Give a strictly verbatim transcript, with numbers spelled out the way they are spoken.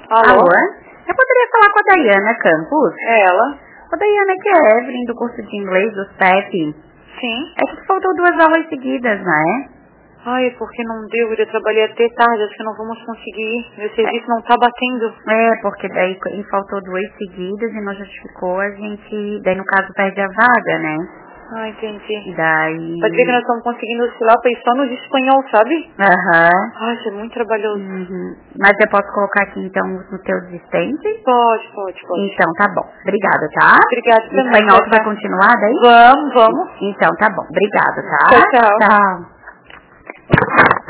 Alô? Alô? Eu poderia falar com a Dayana Campos? É ela? A Dayana, que é a Evelyn do curso de inglês do C E P. Sim. É que faltou duas aulas seguidas, não é? Ai, porque não deu, eu trabalhei até tarde, acho que não vamos conseguir. Meu serviço não tá batendo. É, porque daí e faltou duas seguidas e não justificou, a gente, daí no caso perde a vaga, né? Ah, entendi. Daí... Pode ver que nós estamos conseguindo oscilar para ir só no de espanhol, sabe? Aham. Ai, isso é muito trabalhoso. Uhum. Mas eu posso colocar aqui então no teu assistente? Pode, pode, pode. Então tá bom. Obrigada, tá? Obrigada também. Espanhol tu vai Tchau, tchau. continuar daí? Vamos, vamos. Então tá bom. Obrigada, tá? Tchau, tchau. Tchau.